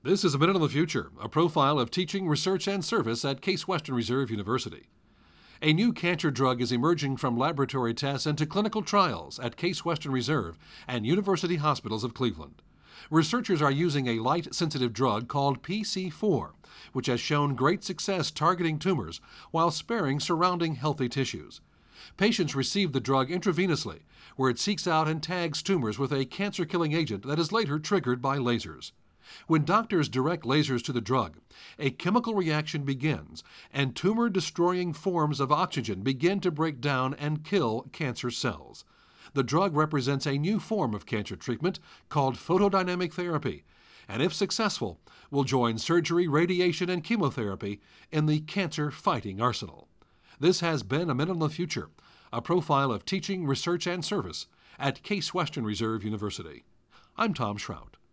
This is A Minute on the Future, a profile of teaching, research, and service at Case Western Reserve University. A new cancer drug is emerging from laboratory tests into clinical trials at Case Western Reserve and University Hospitals of Cleveland. Researchers are using a light-sensitive drug called PC4, which has shown great success targeting tumors while sparing surrounding healthy tissues. Patients receive the drug intravenously, where it seeks out and tags tumors with a cancer-killing agent that is later triggered by lasers. When doctors direct lasers to the drug, a chemical reaction begins, and tumor-destroying forms of oxygen begin to break down and kill cancer cells. The drug represents a new form of cancer treatment called photodynamic therapy, and if successful, will join surgery, radiation, and chemotherapy in the cancer-fighting arsenal. This has been A Minute on the Future, a profile of teaching, research, and service at Case Western Reserve University. I'm Tom Shrout.